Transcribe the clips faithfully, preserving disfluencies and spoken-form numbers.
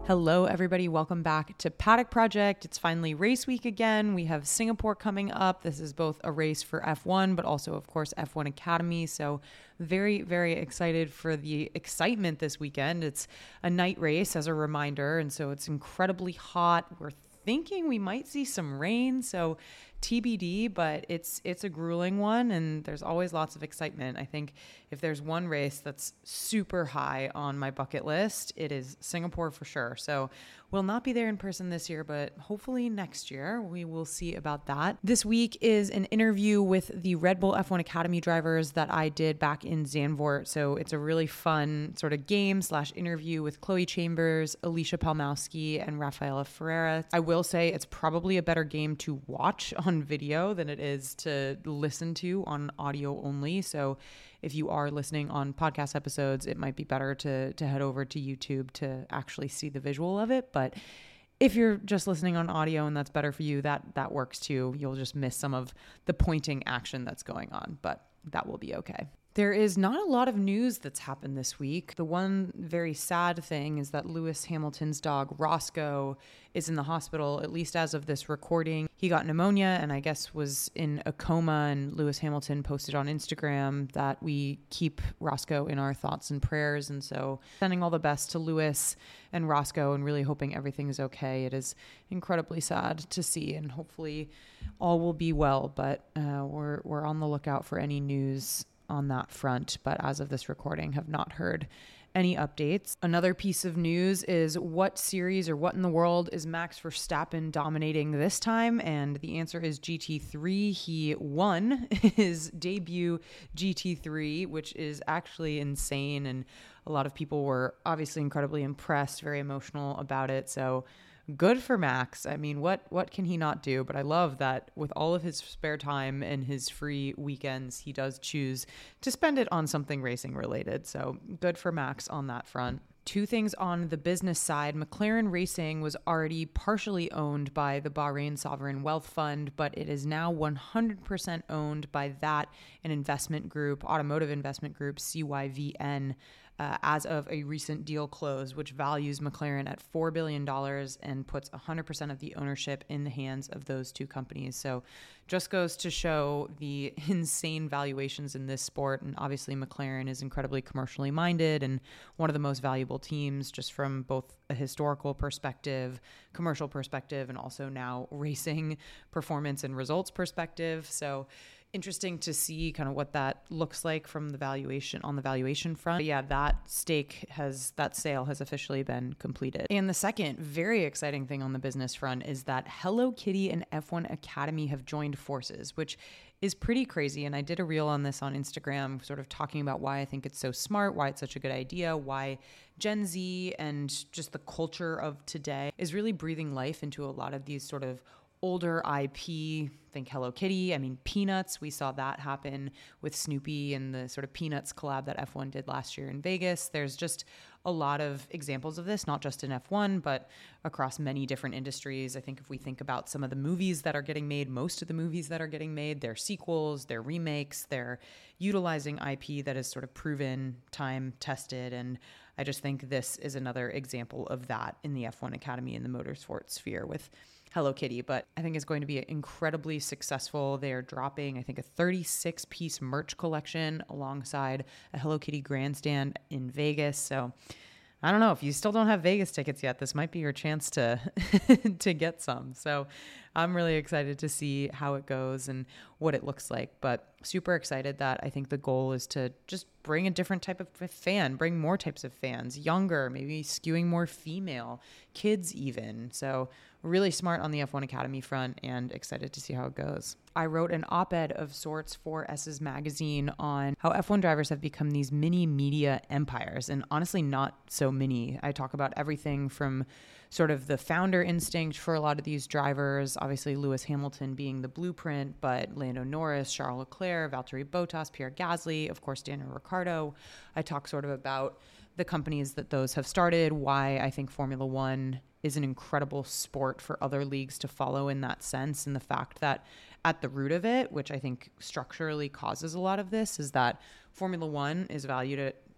Hello, everybody. Welcome back to Paddock Project. It's finally race week again. We have Singapore coming up. This is both a race for F one, but also, of course, F one Academy. So very, very excited for the excitement this weekend. It's a night race as a reminder, and so it's incredibly hot. We're thinking we might see some rain, so T B D, but it's it's a grueling one, and there's always lots of excitement. I think if there's one race that's super high on my bucket list, it is Singapore for sure. So we'll not be there in person this year, but hopefully next year we will see about that. This week is an interview with the Red Bull F one Academy drivers that I did back in Zandvoort. So it's a really fun sort of game slash interview with Chloe Chambers, Alicia Palmowski, and Rafaela Ferreira. I will say it's probably a better game to watch on video than it is to listen to on audio only. So if you are listening on podcast episodes, it might be better to to head over to YouTube to actually see the visual of it. But if you're just listening on audio and that's better for you, that that works too. You'll just miss some of the pointing action that's going on, but that will be okay. There is not a lot of news that's happened this week. The one very sad thing is that Lewis Hamilton's dog, Roscoe, is in the hospital, at least as of this recording. He got pneumonia and I guess was in a coma, and Lewis Hamilton posted on Instagram that we keep Roscoe in our thoughts and prayers. And so sending all the best to Lewis and Roscoe and really hoping everything is okay. It is incredibly sad to see, and hopefully all will be well, but uh, we're we're on the lookout for any news on that front, but as of this recording have not heard any updates. Another piece of news is what series or what in the world is Max Verstappen dominating this time? And the answer is G T three. He won his debut G T three, which is actually insane. And a lot of people were obviously incredibly impressed, very emotional about it. So good for Max. I mean, what what can he not do? But I love that with all of his spare time and his free weekends, he does choose to spend it on something racing related. So good for Max on that front. Two things on the business side. McLaren Racing was already partially owned by the Bahrain Sovereign Wealth Fund, but it is now one hundred percent owned by that, an investment group, automotive investment group, C Y V N. Uh, as of a recent deal close, which values McLaren at four billion dollars and puts one hundred percent of the ownership in the hands of those two companies. So just goes to show the insane valuations in this sport. And obviously McLaren is incredibly commercially minded and one of the most valuable teams just from both a historical perspective, commercial perspective, and also now racing performance and results perspective. So interesting to see kind of what that looks like from the valuation on the valuation front. But yeah, that stake has, that sale has officially been completed. And the second very exciting thing on the business front is that Hello Kitty and F one Academy have joined forces, which is pretty crazy. And I did a reel on this on Instagram, sort of talking about why I think it's so smart, why it's such a good idea, why Gen Z and just the culture of today is really breathing life into a lot of these sort of older I P. Think Hello Kitty. I mean, Peanuts, we saw that happen with Snoopy and the sort of Peanuts collab that F one did last year in Vegas. There's just a lot of examples of this, not just in F one, but across many different industries. I think if we think about some of the movies that are getting made, most of the movies that are getting made, they're sequels, they're remakes, they're utilizing I P that is sort of proven, time tested. And I just think this is another example of that in the F one Academy in the motorsport sphere with Hello Kitty, but I think it's going to be incredibly successful. They're dropping, I think, a thirty-six piece merch collection alongside a Hello Kitty grandstand in Vegas. So I don't know, if you still don't have Vegas tickets yet, this might be your chance to to get some. So I'm really excited to see how it goes and what it looks like, but super excited that I think the goal is to just bring a different type of fan, bring more types of fans, younger, maybe skewing more female, kids even. So really smart on the F one Academy front and excited to see how it goes. I wrote an op-ed of sorts for S's Magazine on how F one drivers have become these mini media empires, and honestly not so mini. I talk about everything from sort of the founder instinct for a lot of these drivers, obviously Lewis Hamilton being the blueprint, but Lando Norris, Charles Leclerc, Valtteri Bottas, Pierre Gasly, of course Daniel Ricciardo. I talk sort of about the companies that those have started, why I think Formula One is an incredible sport for other leagues to follow in that sense, and the fact that at the root of it, which I think structurally causes a lot of this, is that Formula One is valued at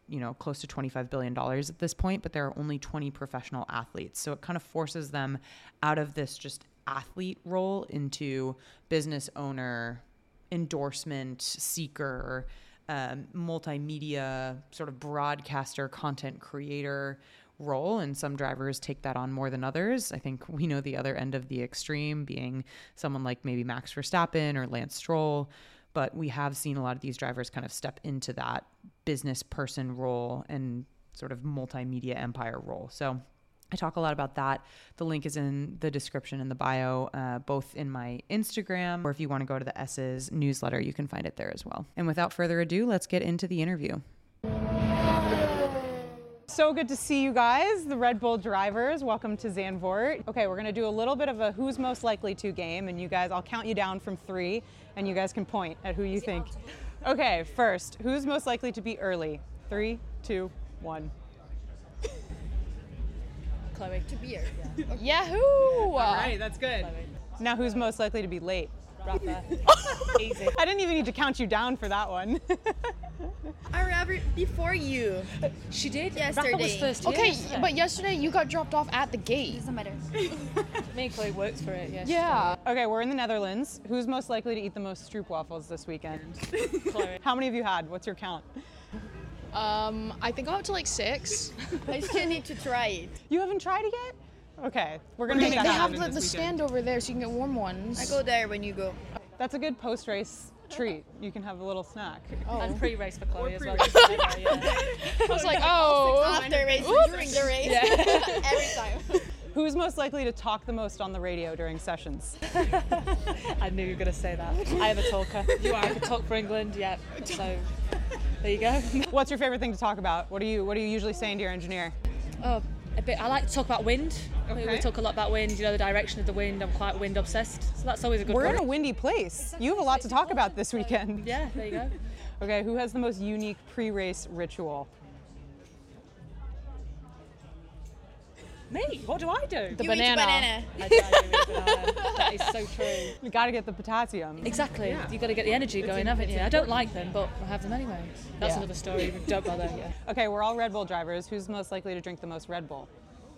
you know, close to twenty-five billion dollars at this point, but there are only twenty professional athletes. So it kind of forces them out of this just athlete role into business owner, endorsement seeker, um, multimedia sort of broadcaster, content creator role. And some drivers take that on more than others. I think we know the other end of the extreme being someone like maybe Max Verstappen or Lance Stroll. But we have seen a lot of these drivers kind of step into that business person role and sort of multimedia empire role. So I talk a lot about that. The link is in the description in the bio, uh, both in my Instagram, or if you want to go to the S's newsletter, you can find it there as well. And without further ado, let's get into the interview. So good to see you guys, the Red Bull drivers. Welcome to Zandvoort. Okay, we're going to do a little bit of a who's most likely to game, and you guys, I'll count you down from three, and you guys can point at who you think. Okay, first, who's most likely to be early? Three, two, one. Chloe. To be early. Yeah. Okay. Yahoo! All right, that's good. Chloe. Now who's most likely to be late? Rafa. Easy. I didn't even need to count you down for that one. I remember before you. She did? Yesterday. Rafa was first here. Okay, yesterday. But yesterday you got dropped off at the gate. Doesn't matter. Me and Chloe worked for it, yes. Yeah. Okay, we're in the Netherlands. Who's most likely to eat the most stroopwafels this weekend? Chloe. How many have you had? What's your count? Um, I think I'm up to like six. I still need to try it. You haven't tried it yet? Okay, we're gonna They, make that they have happen the, this the weekend. stand over there so you can get warm ones. I go there when you go. That's a good post-race treat. You can have a little snack. Oh. And pre-race for Chloe as well. Yeah. I was like, oh. After race, Oops. during the race. Yeah. Every time. Who's most likely to talk the most on the radio during sessions? I knew you were going to say that. I am a talker. You are. I could talk for England, yeah. So there you go. What's your favorite thing to talk about? What are you What are you usually saying to your engineer? Oh, a bit. I like to talk about wind. Okay. We talk a lot about wind. You know, the direction of the wind. I'm quite wind obsessed, so that's always a good. We're one. in a windy place. You have a lot to talk about this weekend. Yeah, there you go. Okay, who has the most unique pre-race ritual? Me? What do I do? The You eat banana. banana. I do, I do eat banana. That is so true. You got to get the potassium. Exactly. You've got to get the energy going, haven't you? I don't like them, but I have them anyway. That's Yeah. another story. Don't bother. Yeah. Okay, we're all Red Bull drivers. Who's most likely to drink the most Red Bull?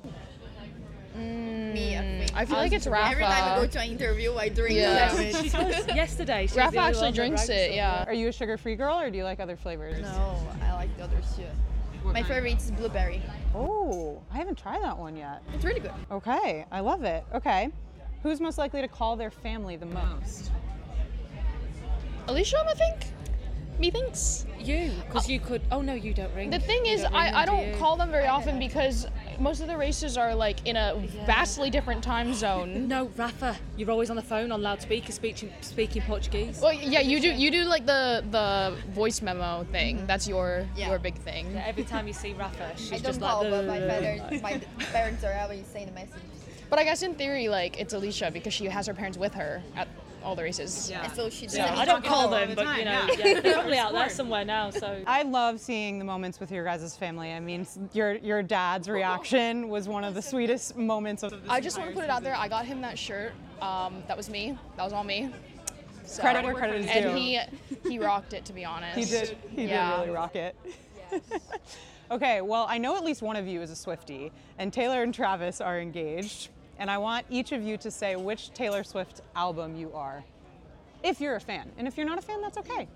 Me, I think. I feel like it's Rafa. Every time I go to an interview, I drink Yeah. lemon. She does. Yesterday, she Rafa was the only actually one that drinks drank it, some. yeah. Are you a sugar-free girl or do you like other flavors? No, I like the others too. My favorite is blueberry. Oh, I haven't tried that one yet. It's really good. Okay, I love it. Okay. Who's most likely to call their family the most? Alicia, I think? Methinks? You, because you could. Oh no, you don't ring. The thing You is, don't ring I, them, I do don't you? call them very often because most of the races are like in a vastly different time zone. No, Rafa, you're always on the phone on loudspeaker speaking speaking Portuguese. Well, yeah, you do you do like the the voice memo thing. That's your Yeah. your big thing. Yeah, every time you see Rafa, she's I don't just call, like. but my "Ugh." parents, my parents are always saying the message. But I guess in theory, like it's Alicia because she has her parents with her at all the races. And so she Yeah, doesn't I don't talk call about them, it. but you know, yeah, they're probably out there somewhere now. So I love seeing the moments with your guys' family. I mean, your your dad's reaction was one of the sweetest moments of this I just want entire to put it out there. season. I got him that shirt. Um, that was me. That was all me. So, Credit where credit is due. And he he rocked it, to be honest. He did. He Yeah. did really rock it. Okay, well, I know at least one of you is a Swiftie, and Taylor and Travis are engaged, and I want each of you to say which Taylor Swift album you are, if you're a fan. And if you're not a fan, that's okay.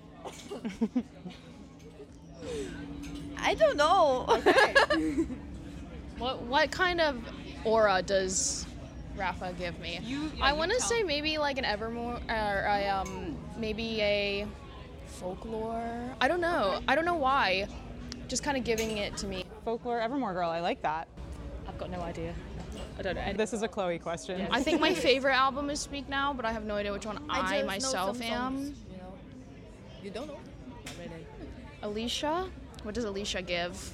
I don't know. What what kind of aura does Rafa give me? I want to say maybe like an Evermore or a, um maybe a folklore. I don't know. I don't know why. Just kind of giving it to me. Folklore Evermore girl, I like that. I've got no idea. I don't know. Any- This is a Chloe question. Yeah. I think my favorite album is Speak Now, but I have no idea which one I, just know myself some am. songs, you know. You don't know? Not really. Alicia? What does Alicia give?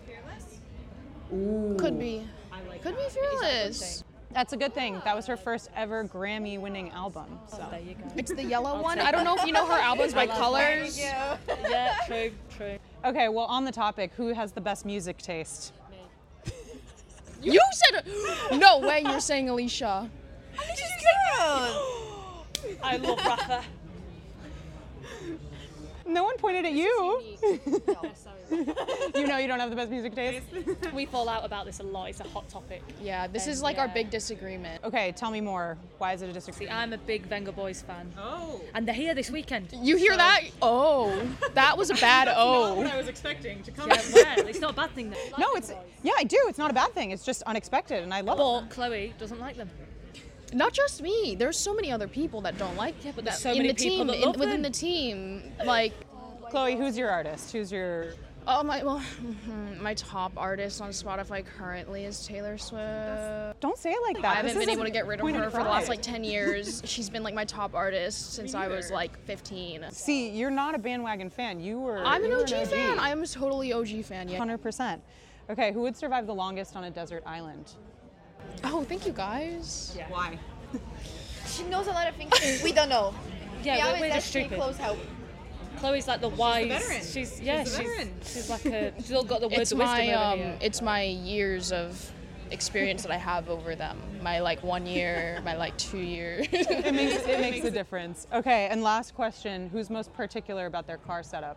Ooh. Could be. I like Could that. be Fearless. That's a good thing. That was her first ever Grammy-winning album. So. There you go. It's the yellow I'll one. take I don't know if you know her albums by love colors. Yeah. Yeah, true, true. Okay, well, on the topic, who has the best music taste? You said no way. You're saying Alicia. I love Rafa. No one pointed at you. Yeah, sorry. You know you don't have the best music taste. We fall out about this a lot. It's a hot topic. Yeah, this Um, is like our yeah. big disagreement. Okay, tell me more. Why is it a See, disagreement? I'm a big Venga Boys fan. Oh. And they're here this weekend. You hear So- that? Oh, that was a bad oh. I was expecting to come. Yeah, well, it's not a bad thing though. No, it's yeah, I do. It's not a bad thing. It's just unexpected, and I love But it. Chloe doesn't like them. Not just me. There's so many other people that don't like. Yeah, but there's that so in many the people team, that in- love within them. the team. Like, Chloe, who's your artist? Who's your? oh my, well, my top artist on Spotify currently is Taylor Swift. Don't say it like that. I haven't This been is able a to get rid of point her for the last pride. like ten years. She's been like my top artist since I was like fifteen. See, you're not a bandwagon fan. You were. I'm an you were O G fan. I'm a totally O G fan. Yeah. one hundred percent. Okay, who would survive the longest on a desert island? Oh, thank you guys. Yeah. Why? She knows a lot of things we don't know. Yeah, we we're, always we're just actually stupid. close help. Chloe's like the wise. veteran. She's yeah. She's the She's, veteran. she's like a. She's all got the words It's of wisdom my over um, here. it's my years of experience that I have over them. My like one year, my like two years. It makes it makes a difference. Okay, and last question: who's most particular about their car setup?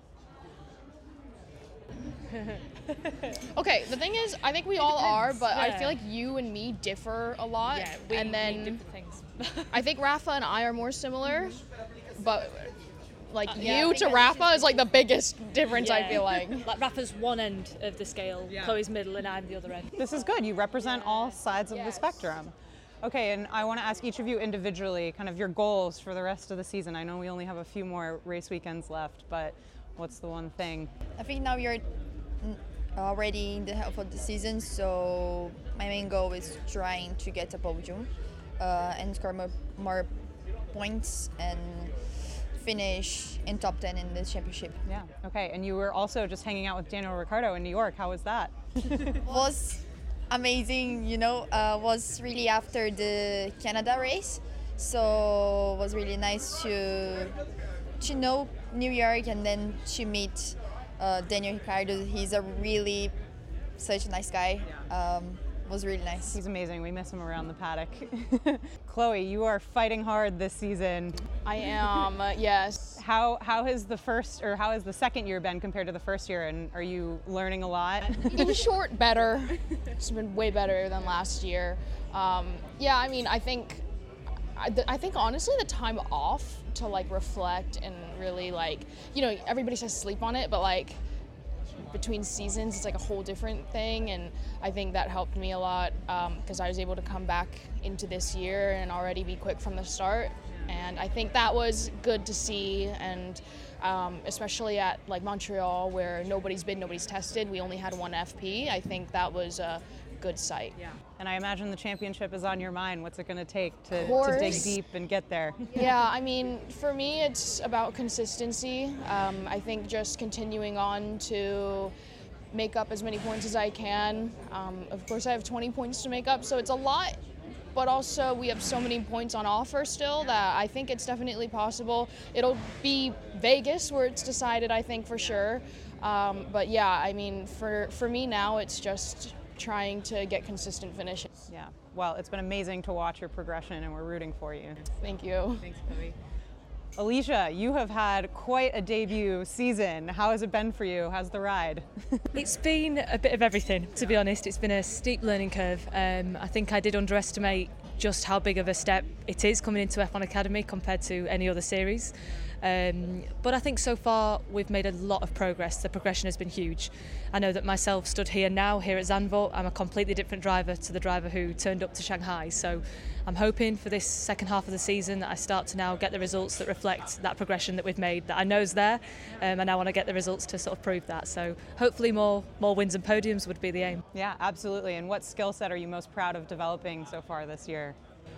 Okay, the thing is, I think we all are, but I Yeah. feel like you and me differ a lot. yeah, we and need then different things. I think Rafa and I are more similar, but like yeah, I you think to that's Rafa is like the biggest difference. I Yeah. feel like. Like Rafa's one end of the scale, Chloe's middle, and I'm the other end. This is good. You represent all sides of the Yes. spectrum. Okay, and I want to ask each of you individually, kind of your goals for the rest of the season. I know we only have a few more race weekends left, but what's the one thing? I think now you're mm, already in the half of the season, so my main goal is trying to get a podium uh, and score more, more points and finish in top ten in the championship. Yeah. Okay, and you were also just hanging out with Daniel Ricciardo in New York. How was that? Was amazing, you know, uh, was really after the Canada race, so it was really nice to to know New York and then to meet uh, Daniel Ricciardo. He's a really such a nice guy. Um, was really nice. He's amazing. We miss him around the paddock. Chloe, you are fighting hard this season. I am. uh, yes. How how has the first or how has the second year been compared to the first year? And are you learning a lot? In short, better. It's been way better than last year. Um, yeah, I mean, I think, I, th- I think honestly, the time off to like reflect and really like, you know, everybody says sleep on it, but like between seasons, it's like a whole different thing, and I think that helped me a lot because I was able to come back into this year and already be quick from the start, and I think that was good to see, and um, especially at like Montreal where nobody's been, nobody's tested, we only had one F P. I think that was a good sight. Yeah. And I imagine the championship is on your mind. What's it going to take to, to dig course. deep and get there? Yeah, I mean, for me, it's about consistency. Um, I think just continuing on to make up as many points as I can. Um, of course, I have twenty points to make up, so it's a lot, but also we have so many points on offer still that I think it's definitely possible. It'll be Vegas where it's decided, I think, for sure. Um, but yeah, I mean, for, for me now, it's just trying to get consistent finishes. Yeah. Well, it's been amazing to watch your progression, and we're rooting for you. Thank you. Thanks, Chloe. Alicia, you have had quite a debut season. How has it been for you? How's the ride? It's been a bit of everything, to be honest. It's been a steep learning curve. Um, I think I did underestimate just how big of a step it is coming into F one Academy compared to any other series. Um, but I think so far we've made a lot of progress. The progression has been huge. I know that myself stood here now, here at Zandvoort, I'm a completely different driver to the driver who turned up to Shanghai. So I'm hoping for this second half of the season that I start to now get the results that reflect that progression that we've made, that I know is there, um, and I want to get the results to sort of prove that. So hopefully more, more wins and podiums would be the aim. Yeah, absolutely. And what skill set are you most proud of developing so far this year?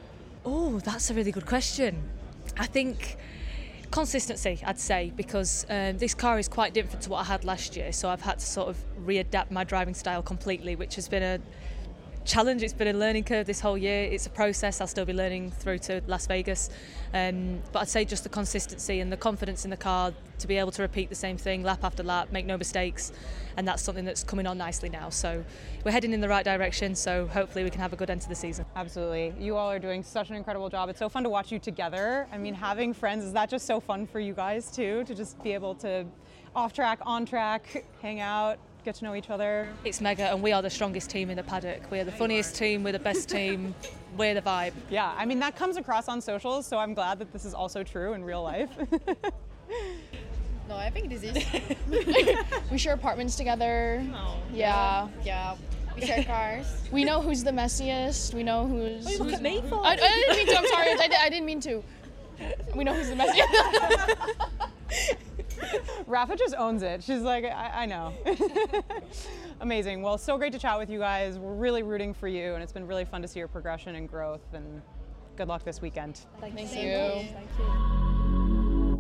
Oh, that's a really good question. I think consistency, I'd say, because um, this car is quite different to what I had last year, so I've had to sort of readapt my driving style completely, which has been a challenge. It's been a learning curve this whole year. It's a process. I'll still be learning through to Las Vegas. Um, but I'd say just the consistency and the confidence in the car to be able to repeat the same thing lap after lap, make no mistakes. And that's something that's coming on nicely now. So we're heading in the right direction. So hopefully we can have a good end to the season. Absolutely. You all are doing such an incredible job. It's so fun to watch you together. I mean, having friends, is that just so fun for you guys too, to just be able to off track, on track, hang out, get to know each other? It's mega, and we are the strongest team in the paddock. We're the funniest team, we're the best team, we're the vibe. Yeah, I mean, that comes across on socials, so I'm glad that this is also true in real life. No, I think this is. We share apartments together. Oh, yeah. Yeah, we share cars. We know who's the messiest. We know who's. What are you looking at me for? I, I didn't mean to. I'm sorry. I, I didn't mean to. We know who's the messiest. Rafa just owns it. She's like, I, I know. Amazing. Well, so great to chat with you guys. We're really rooting for you, and it's been really fun to see your progression and growth. And good luck this weekend. Thank, Thank you. you. Thank you.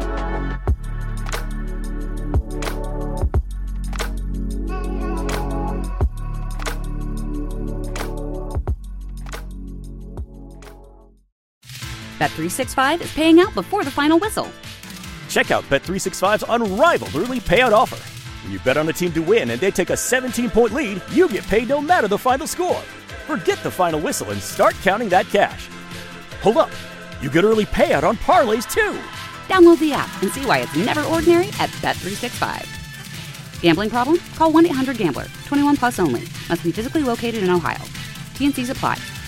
Bet three sixty-five is paying out before the final whistle. Check out Bet three sixty-five's unrivaled early payout offer. When you bet on a team to win and they take a seventeen-point lead, you get paid no matter the final score. Forget the final whistle and start counting that cash. Hold up, you get early payout on parlays too. Download the app and see why it's never ordinary at Bet three sixty-five. Gambling problem? Call one eight hundred gambler. twenty-one plus only. Must be physically located in Ohio. T and C's apply.